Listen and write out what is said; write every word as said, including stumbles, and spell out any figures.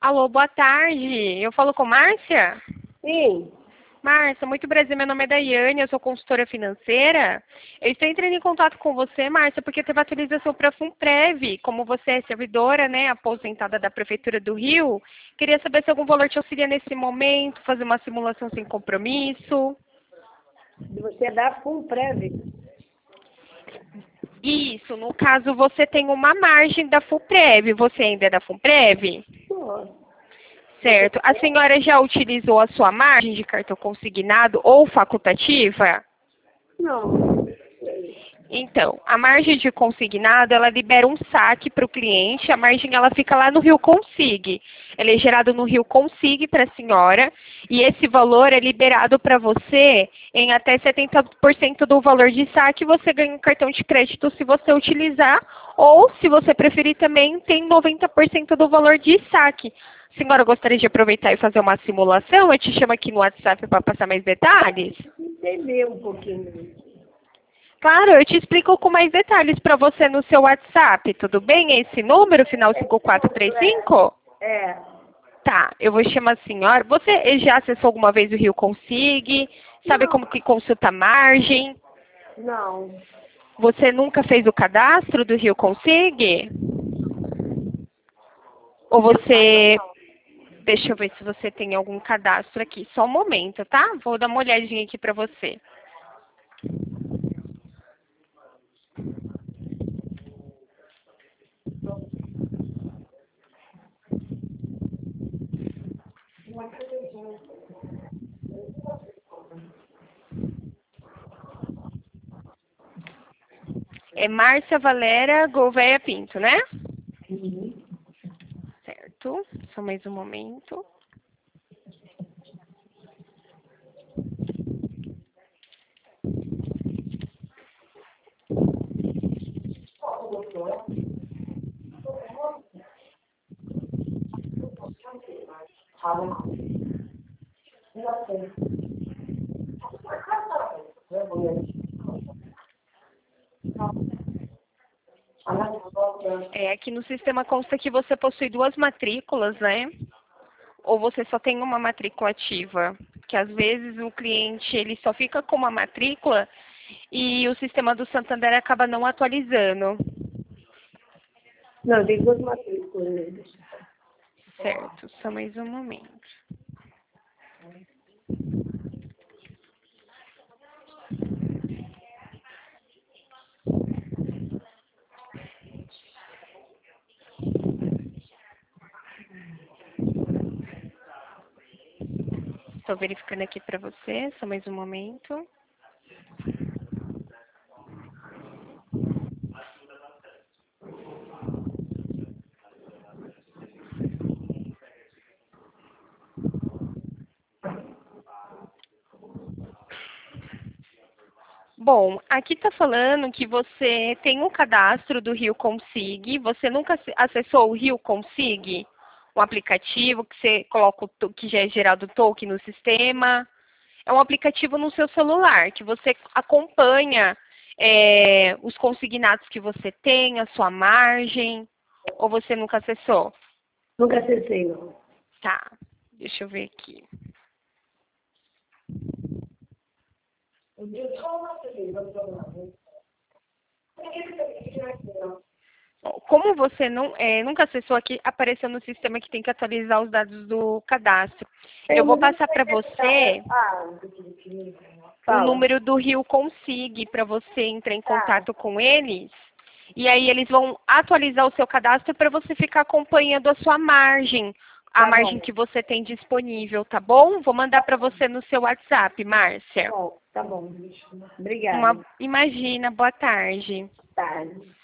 Alô, boa tarde. Eu falo com Márcia? Sim. Márcia, muito prazer. Meu nome é Daiane, eu sou consultora financeira. Eu estou entrando em contato com você, Márcia, porque teve atualização para a FUNPREV. Como você é servidora, né, aposentada da Prefeitura do Rio, queria saber se algum valor te auxilia nesse momento, fazer uma simulação sem compromisso. Você é da FUNPREV? Isso, no caso você tem uma margem da FUNPREV. Você ainda é da FUNPREV? Sou. Certo. A senhora já utilizou a sua margem de cartão consignado ou facultativa? Não. Então, a margem de consignado, ela libera um saque para o cliente, a margem ela fica lá no Rio Consig. Ela é gerada no Rio Consig para a senhora, e esse valor é liberado para você em até setenta por cento do valor de saque, você ganha um cartão de crédito se você utilizar, ou, se você preferir também, tem noventa por cento do valor de saque. A senhora gostaria de aproveitar e fazer uma simulação? Eu te chamo aqui no WhatsApp para passar mais detalhes. Entender um pouquinho. Claro, eu te explico com mais detalhes para você no seu WhatsApp, tudo bem? Esse número, final cinco quatro três cinco? É. Tá, eu vou chamar a senhora. Você já acessou alguma vez o Rio Consig? Sabe Não. como que consulta a margem? Não. Você nunca fez o cadastro do Rio Consig? Ou você... Deixa eu ver se você tem algum cadastro aqui. Só um momento, tá? Vou dar uma olhadinha aqui para você. É Márcia Valéria Gouveia Pinto, né? Uhum. Certo. Só mais um momento. É, aqui no sistema consta que você possui duas matrículas, né? Ou você só tem uma matrícula ativa? Que às vezes o cliente ele só fica com uma matrícula e o sistema do Santander acaba não atualizando. Não, tem duas matrículas nele. Certo, só mais um momento. Estou verificando aqui para você, só mais um momento. Bom, aqui está falando que você tem um cadastro do Rio Consig. Você nunca ac- acessou o Rio Consig? Um aplicativo que você coloca o to- que já é gerado o token no sistema. É um aplicativo no seu celular, que você acompanha é, os consignados que você tem, a sua margem. Ou você nunca acessou? Nunca acessei, não. Tá, deixa eu ver aqui. Bom, como você não, é, nunca acessou aqui, apareceu no sistema que tem que atualizar os dados do cadastro. Eu vou passar para você Ah, o fala. número do Rio Consig para você entrar em Tá. contato com eles. E aí eles vão atualizar o seu cadastro para você ficar acompanhando a sua margem, a Tá margem bom. que você tem disponível, tá bom? Vou mandar para você no seu WhatsApp, Márcia. Bom, tá bom. Obrigada. Uma, imagina, boa tarde. Tarde.